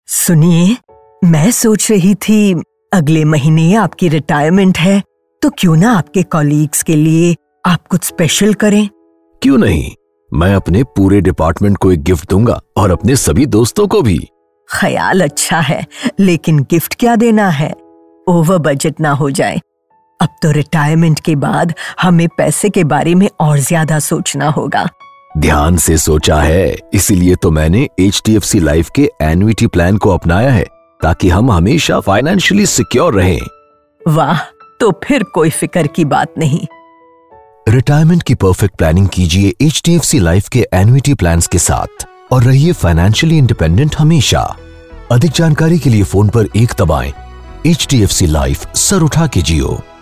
सुनिए, मैं सोच रही थी अगले महीने आपकी रिटायरमेंट है, तो क्यों ना आपके कॉलीग्स के लिए आप कुछ स्पेशल करें। क्यों नहीं, मैं अपने पूरे डिपार्टमेंट को एक गिफ्ट दूंगा और अपने सभी दोस्तों को भी। ख्याल अच्छा है, लेकिन गिफ्ट क्या देना है, ओवर बजट ना हो जाए। अब तो रिटायरमेंट के बाद हमें पैसे के बारे में और ज्यादा सोचना होगा। ध्यान से सोचा है, इसीलिए तो मैंने HDFC लाइफ के एन्युटी प्लान को अपनाया है, ताकि हम हमेशा फाइनेंशियली सिक्योर रहें। वाह, तो फिर कोई फिक्र की बात नहीं। रिटायरमेंट की परफेक्ट प्लानिंग कीजिए HDFC लाइफ के एन्युटी प्लान्स के साथ और रहिए फाइनेंशियली इंडिपेंडेंट हमेशा। अधिक जानकारी के लिए फोन पर 1 दबाएं। HDFC लाइफ, सर उठा के जियो।